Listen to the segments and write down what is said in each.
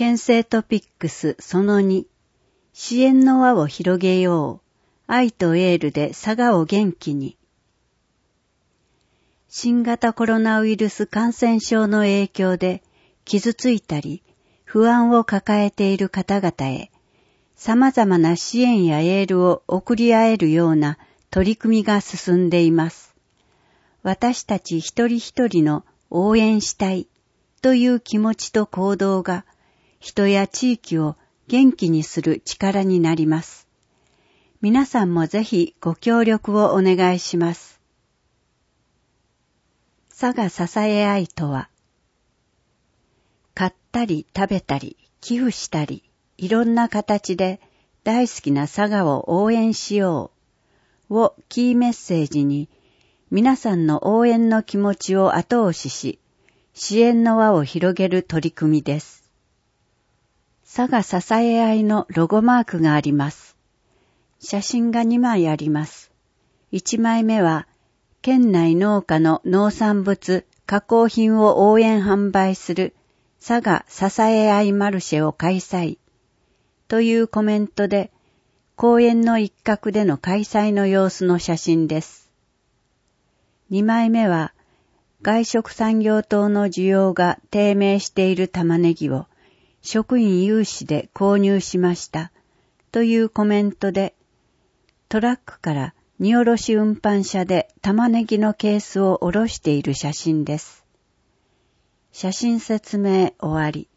県政トピックスその2、支援の輪を広げよう。愛とエールで佐賀を元気に。新型コロナウイルス感染症の影響で傷ついたり不安を抱えている方々へ様々な支援やエールを送り合えるような取り組みが進んでいます。私たち一人一人の応援したいという気持ちと行動が人や地域を元気にする力になります。皆さんもぜひご協力をお願いします。佐賀支え合いとは、買ったり食べたり寄付したりいろんな形で大好きな佐賀を応援しようをキーメッセージに皆さんの応援の気持ちを後押しし、支援の輪を広げる取り組みです。佐賀支え合いのロゴマークがあります。写真が2枚あります。1枚目は、県内農家の農産物、加工品を応援販売する佐賀支え合いマルシェを開催というコメントで、公園の一角での開催の様子の写真です。2枚目は、外食産業等の需要が低迷している玉ねぎを職員有志で購入しましたというコメントで、トラックから荷下ろし運搬車で玉ねぎのケースを下ろしている写真です。写真説明終わり。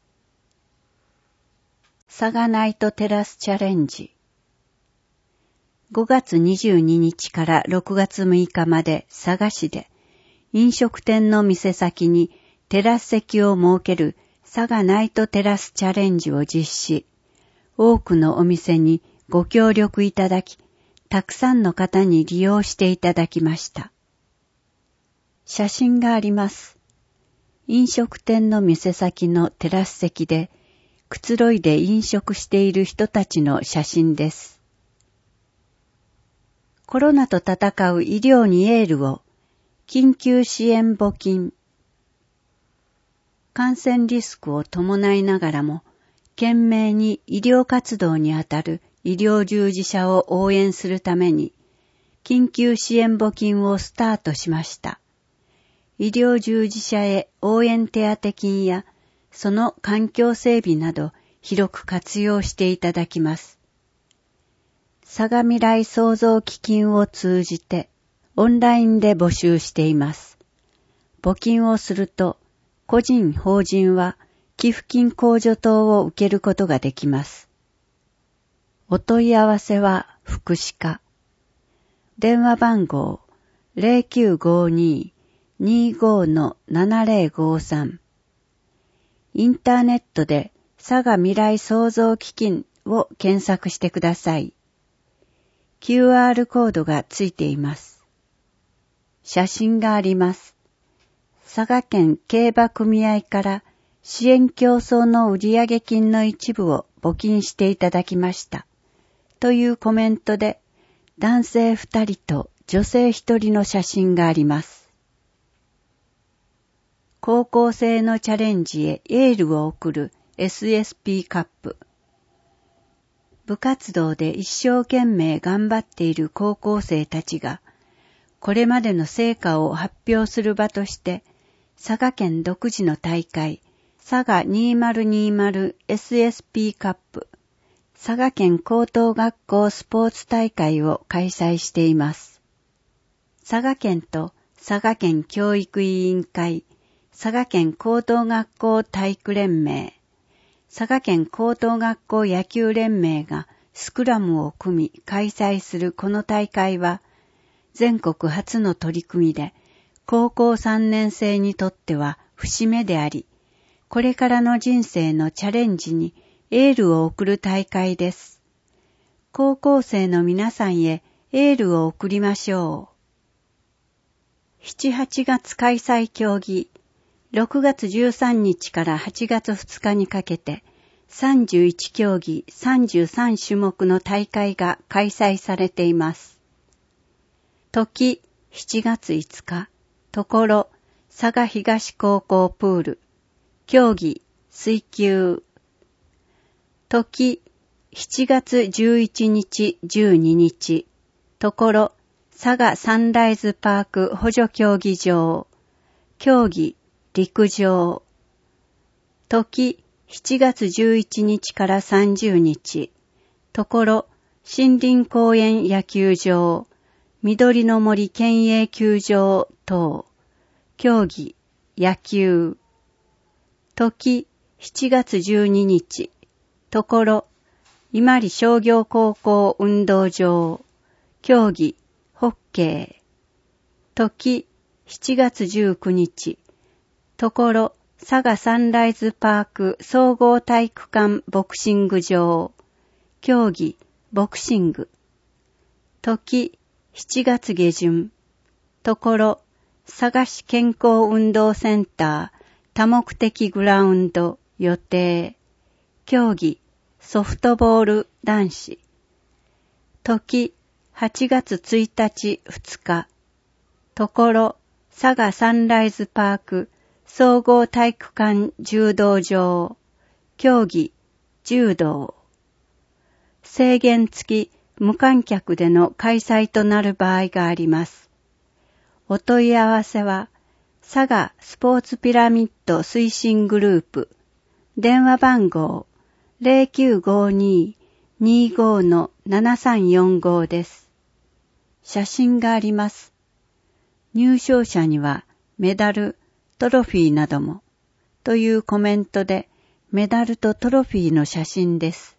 佐賀ナイトテラスチャレンジ。5月22日から6月6日まで佐賀市で飲食店の店先にテラス席を設ける佐賀ナイトテラスチャレンジを実施。多くのお店にご協力いただき、たくさんの方に利用していただきました。写真があります。飲食店の店先のテラス席でくつろいで飲食している人たちの写真です。コロナと闘う医療にエールを、緊急支援募金。感染リスクを伴いながらも、懸命に医療活動にあたる医療従事者を応援するために、緊急支援募金をスタートしました。医療従事者へ応援手当金や、その環境整備など広く活用していただきます。佐賀未来創造基金を通じて、オンラインで募集しています。募金をすると、個人・法人は寄付金控除等を受けることができます。お問い合わせは福祉課。電話番号 0952-25-7053。インターネットで佐賀未来創造基金を検索してください。QR コードがついています。写真があります。佐賀県競馬組合から支援競争の売上金の一部を募金していただきました。というコメントで男性2人と女性1人の写真があります。高校生のチャレンジへエールを送る SSP カップ。部活動で一生懸命頑張っている高校生たちが、これまでの成果を発表する場として、佐賀県独自の大会、佐賀 2020SSP カップ、佐賀県高等学校スポーツ大会を開催しています。佐賀県と佐賀県教育委員会、佐賀県高等学校体育連盟、佐賀県高等学校野球連盟がスクラムを組み開催するこの大会は、全国初の取り組みで、高校3年生にとっては節目であり、これからの人生のチャレンジにエールを送る大会です。高校生の皆さんへエールを送りましょう。7、8月開催競技、6月13日から8月2日にかけて、31競技33種目の大会が開催されています。時、7月5日、ところ、佐賀東高校プール、競技、水球、 時、7月11日12日、ところ、佐賀サンライズパーク補助競技場、競技、陸上。時、7月11日から30日、ところ、森林公園野球場、緑の森県営球場等、競技、野球。時、7月12日、ところ、伊万里商業高校運動場、競技、ホッケー。時、7月19日、ところ、佐賀サンライズパーク総合体育館ボクシング場、競技、ボクシング。時、7月下旬、ところ、佐賀市健康運動センター多目的グラウンド予定、競技、ソフトボール男子。時、8月1日2日、ところ、佐賀サンライズパーク総合体育館柔道場、競技、柔道。制限付き無観客での開催となる場合があります。お問い合わせは、佐賀スポーツピラミッド推進グループ、電話番号 0952-25-7345 です。写真があります。入賞者にはメダル、トロフィーなども、というコメントでメダルとトロフィーの写真です。